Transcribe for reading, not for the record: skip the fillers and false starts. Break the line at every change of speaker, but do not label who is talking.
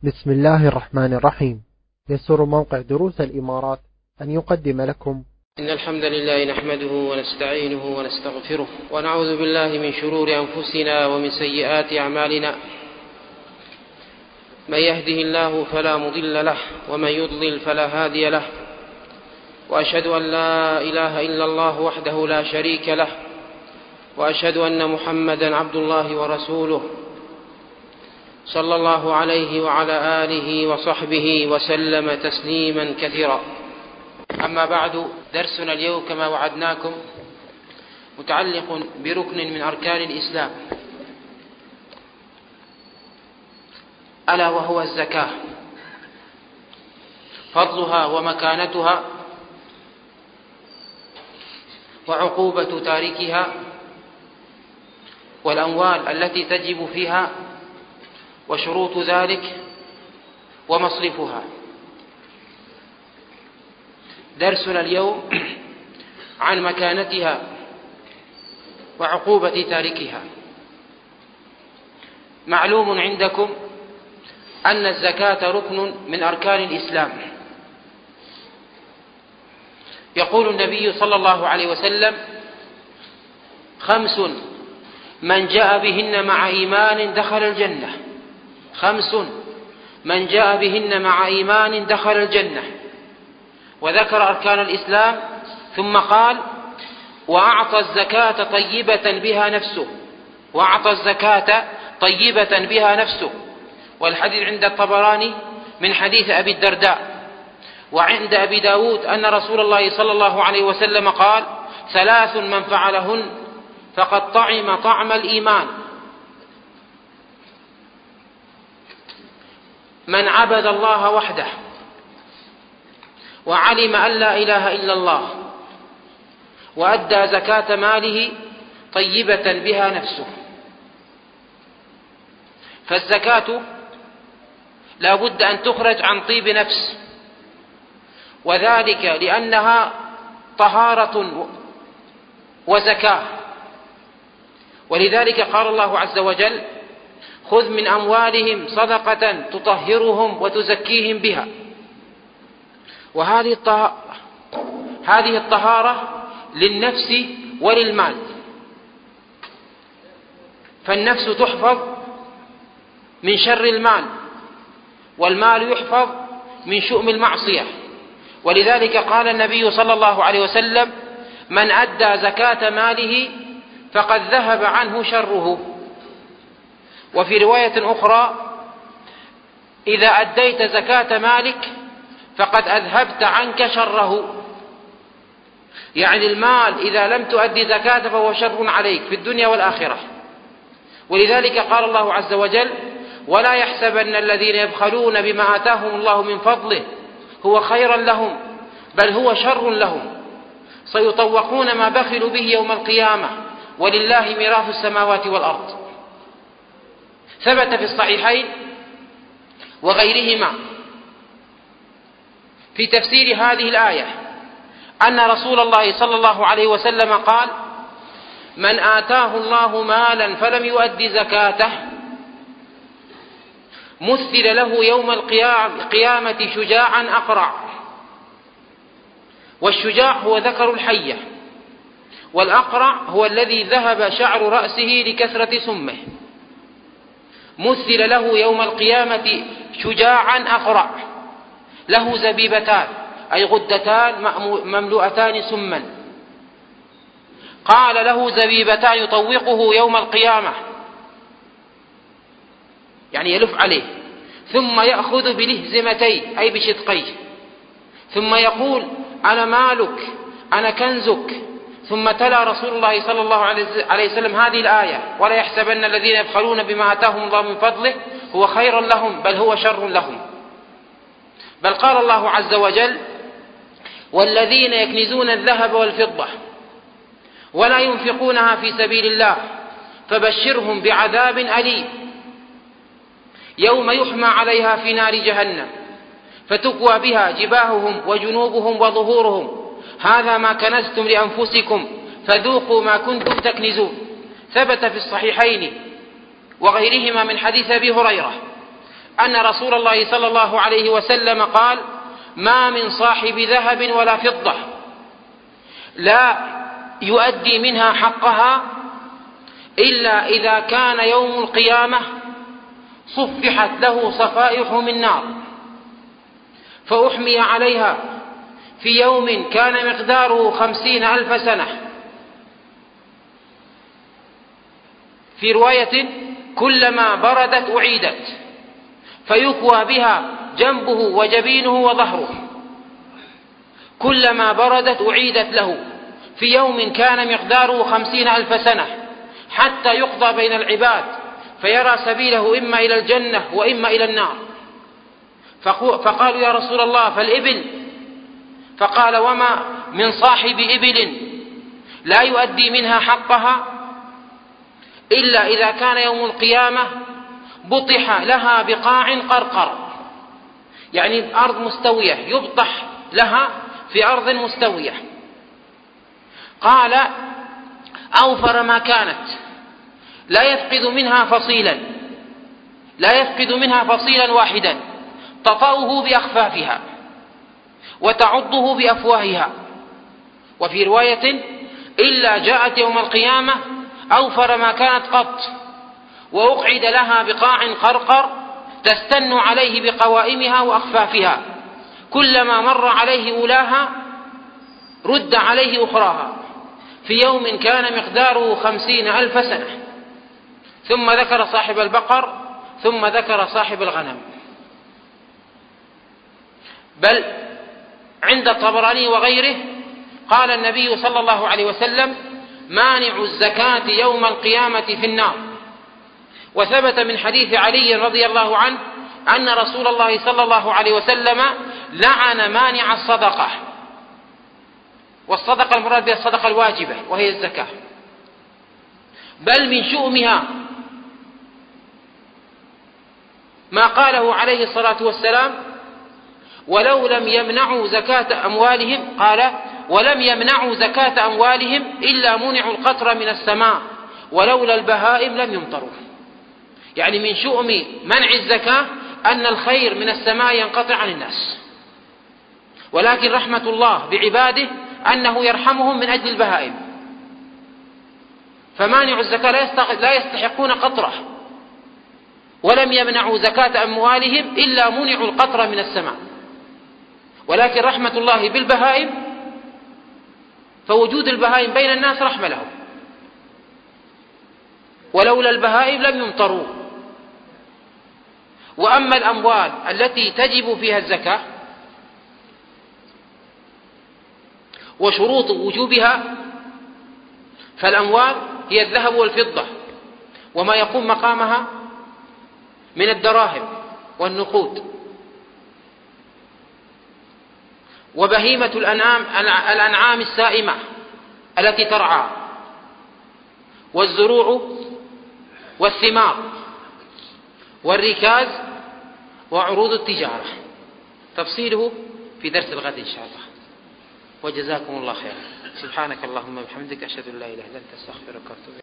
بسم الله الرحمن الرحيم. يسر موقع دروس الإمارات أن يقدم لكم
إن الحمد لله نحمده ونستعينه ونستغفره ونعوذ بالله من شرور أنفسنا ومن سيئات أعمالنا. من يهده الله فلا مضل له ومن يضلل فلا هادي له، وأشهد أن لا إله إلا الله وحده لا شريك له، وأشهد أن محمدا عبد الله ورسوله صلى الله عليه وعلى آله وصحبه وسلم تسليما كثيرا. أما بعد، درسنا اليوم كما وعدناكم متعلق بركن من أركان الإسلام، ألا وهو الزكاة، فضلها ومكانتها وعقوبة تاركها والأموال التي تجب فيها وشروط ذلك ومصرفها. درسنا اليوم عن مكانتها وعقوبة تاركها. معلوم عندكم أن الزكاة ركن من أركان الإسلام. يقول النبي صلى الله عليه وسلم: 5 من جاء بهن مع إيمان دخل الجنة. 5 من جاء بهن مع إيمان دخل الجنة. وذكر أركان الإسلام ثم قال: وأعطى الزكاة طيبة بها نفسه. وأعطى الزكاة طيبة بها نفسه. والحديث عند الطبراني من حديث أبي الدرداء. وعند أبي داود أن رسول الله صلى الله عليه وسلم قال: 3 من فعلهن فقد طعم طعم الإيمان: من عبد الله وحده وعلم أن لا إله إلا الله وأدى زكاة ماله طيبة بها نفسه. فالزكاة لا بد أن تخرج عن طيب نفس، وذلك لأنها طهارة وزكاة. ولذلك قال الله عز وجل: خذ من أموالهم صدقة تطهرهم وتزكيهم بها. وهذه الطهارة للنفس وللمال. فالنفس تحفظ من شر المال، والمال يحفظ من شؤم المعصية. ولذلك قال النبي صلى الله عليه وسلم: من أدى زكاة ماله فقد ذهب عنه شره. وفي رواية أخرى: إذا أديت زكاة مالك فقد أذهبت عنك شره. يعني المال إذا لم تؤدي زكاة فهو شر عليك في الدنيا والآخرة. ولذلك قال الله عز وجل: ولا يحسبن الذين يبخلون بما آتاهم الله من فضله هو خيرا لهم بل هو شر لهم، سيطوقون ما بخلوا به يوم القيامة ولله ميراث السماوات والأرض. ثبت في الصحيحين وغيرهما في تفسير هذه الآية أن رسول الله صلى الله عليه وسلم قال: من آتاه الله مالا فلم يؤد زكاته مثل له يوم القيامة شجاعا أقرع. والشجاع هو ذكر الحية، والأقرع هو الذي ذهب شعر رأسه لكثرة سمه. مثل له يوم القيامة شجاعا أقرع له زبيبتان، أي غدتان مملوءتان سما. قال: له زبيبتان يطوقه يوم القيامة، يعني يلف عليه، ثم يأخذ بلهزمتيه أي بشدقيه، ثم يقول: أنا مالك أنا كنزك. ثم تلا رسول الله صلى الله عليه وسلم هذه الآية: ولا يحسبن الذين يبخلون بما آتاهم الله من فضله هو خيرا لهم بل هو شر لهم. بل قال الله عز وجل: والذين يكنزون الذهب والفضة ولا ينفقونها في سبيل الله فبشرهم بعذاب أليم يوم يحمى عليها في نار جهنم فتكوى بها جباههم وجنوبهم وظهورهم هذا ما كنزتم لأنفسكم فذوقوا ما كنتم تكنزون. ثبت في الصحيحين وغيرهما من حديث أبي هريرة أن رسول الله صلى الله عليه وسلم قال: ما من صاحب ذهب ولا فضة لا يؤدي منها حقها إلا إذا كان يوم القيامة صفحت له صفائح من نار فأحمي عليها في يوم كان مقداره 50,000 سنة. في رواية: كلما بردت أعيدت، فيكوى بها جنبه وجبينه وظهره. كلما بردت أعيدت له في يوم كان مقداره 50,000 سنة، حتى يقضى بين العباد فيرى سبيله إما إلى الجنة وإما إلى النار. فقالوا: يا رسول الله فالإبل؟ فقال: وما من صاحب إبل لا يؤدي منها حقها إلا إذا كان يوم القيامة بطح لها بقاع قرقر، يعني أرض مستوية، يبطح لها في أرض مستوية. قال: أوفر ما كانت، لا يفقد منها فصيلا واحدا، تطأه بأخفافها وتعضه بأفواهها. وفي رواية: إلا جاءت يوم القيامة أوفر ما كانت قط، وأقعد لها بقاع قرقر تستن عليه بقوائمها وأخفافها، كلما مر عليه أولاها رد عليه أخراها، في يوم كان مقداره 50,000 سنة. ثم ذكر صاحب البقر، ثم ذكر صاحب الغنم. بل عند الطبراني وغيره قال النبي صلى الله عليه وسلم: مانع الزكاة يوم القيامة في النار. وثبت من حديث علي رضي الله عنه أن رسول الله صلى الله عليه وسلم لعن مانع الصدقة، والصدقة المراد بها الصدقة الواجبة وهي الزكاة، بل من شؤمها ما قاله عليه الصلاة والسلام: ولو لم يمنعوا زكاة أموالهم، قال: ولم يمنعوا زكاة أموالهم إلا منعوا القطر من السماء ولولا البهائم لم يمطروا. يعني من شؤم منع الزكاة أن الخير من السماء ينقطع عن الناس، ولكن رحمة الله بعباده أنه يرحمهم من أجل البهائم، فمانع الزكاة لا يستحقون قطرة، ولم يمنعوا زكاة أموالهم إلا منعوا القطر من السماء، ولكن رحمة الله بالبهائم، فوجود البهائم بين الناس رحمة لهم، ولولا البهائم لم يمطروا. وأما الأموال التي تجب فيها الزكاة وشروط وجوبها، فالأموال هي الذهب والفضة وما يقوم مقامها من الدراهم والنقود، وبهيمة الأنعام السائمة التي ترعى، والزروع والثمار والركاز وعروض التجارة. تفصيله في درس الغد إن شاء الله. وجزاكم الله خيرا. سبحانك اللهم وبحمدك، أشهد أن لا إله إلا أنت، أستغفرك وأتوب إليك.